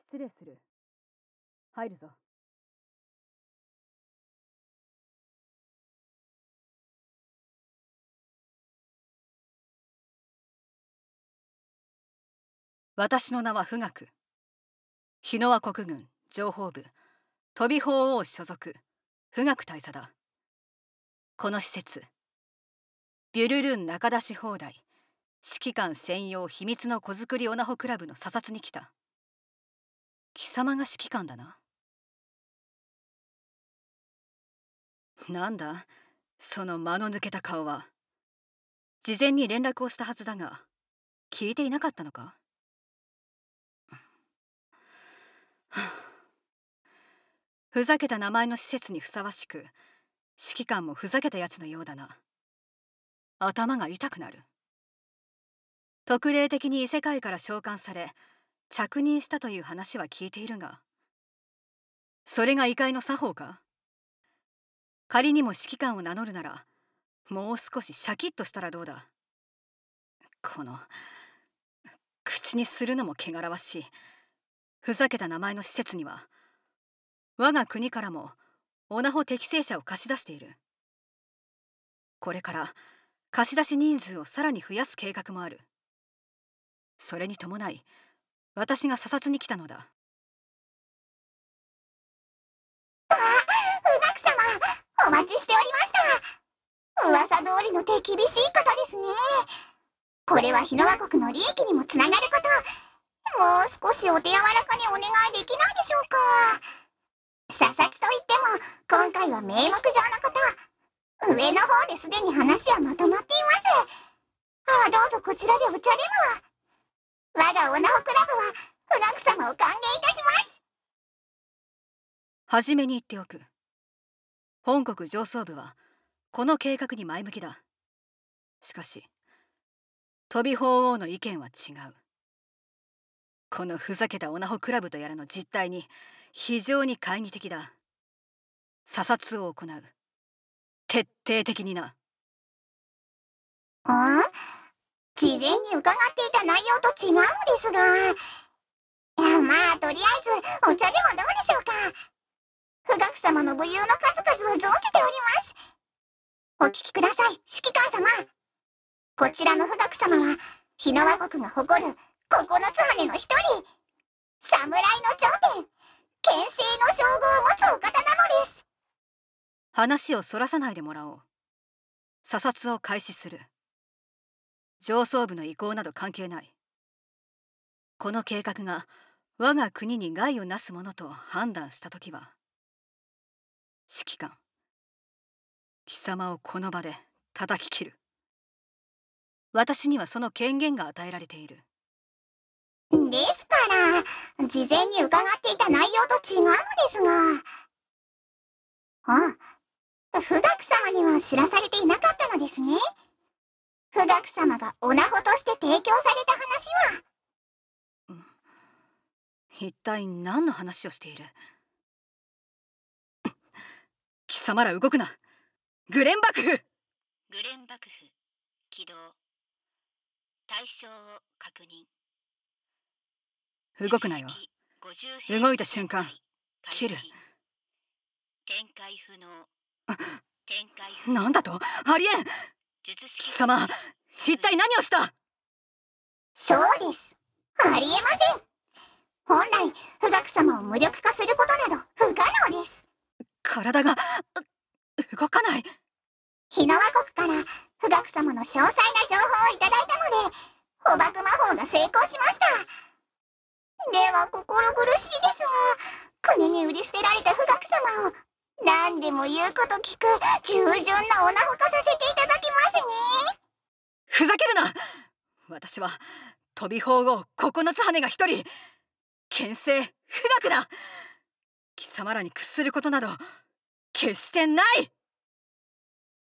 失礼する。入るぞ。私の名は富岳。日野和国軍情報部飛び法王所属富岳大佐だ。この施設、ビュルルン中出し放題指揮官専用秘密の子作りオナホクラブの査察に来た。貴様が指揮官だな。なんだその間の抜けた顔は。事前に連絡をしたはずだが聞いていなかったのか？ふざけた名前の施設にふさわしく、指揮官もふざけたやつのようだな。頭が痛くなる。特例的に異世界から召喚され着任したという話は聞いているが、それが異界の作法か？仮にも指揮官を名乗るならもう少しシャキッとしたらどうだ。この口にするのも汚らわしいふざけた名前の施設には我が国からもオナホ適正者を貸し出している。これから貸し出し人数をさらに増やす計画もある。それに伴い私が査察に来たのだ。 富岳様、お待ちしておりました。噂通りの手厳しい方ですね。これは日野和国の利益にもつながること。もう少しお手柔らかにお願いできないでしょうか。査察といっても今回は名目上のこと。上の方ですでに話はまとまっています。どうぞこちらでお茶でも。我がオナホクラブは富岳様を歓迎いたします。 はじめに言っておく。本国上層部はこの計画に前向きだ。しかし飛び法王の意見は違う。このふざけたオナホクラブとやらの実態に非常に懐疑的だ。査察を行う。徹底的にな。 事前に伺っていた内容と違うのですが。まあとりあえずお茶でもどうでしょうか。富岳様の武勇の数々は存じております。お聞きください、指揮官様。こちらの富岳様は日野和国が誇る九つ羽の一人、侍の頂点、剣聖の称号を持つお方なのです。 話をそらさないでもらおう。査察を開始する。上層部の意向など関係ない。この計画が我が国に害をなすものと判断したときは、指揮官、貴様をこの場で叩き切る。私にはその権限が与えられている。 ですから事前に伺っていた内容と違うのですが。富岳様には知らされていなかったのですね。富岳様がオナホとして提供された話は。 一体何の話をしている？貴様ら動くな。グレン幕府。 グレン幕府起動。対象を確認。 動くなよ。動いた瞬間切る。 展開不能。 なんだと？ありえん。貴様一体何をした？ そうです、ありえません。本来富岳様を無力化することなど不可能です。 体が動かない。 日野和国から富岳様の詳細な情報をいただいたので捕獲魔法が成功しました。では心苦しいですが、国に売り捨てられた富岳様を何でも言うこと聞く従順なオナホ化させていただきますね。 ふざけるな。私は飛び法王九つ羽が一人、剣聖富岳だ。貴様らに屈することなど決してない。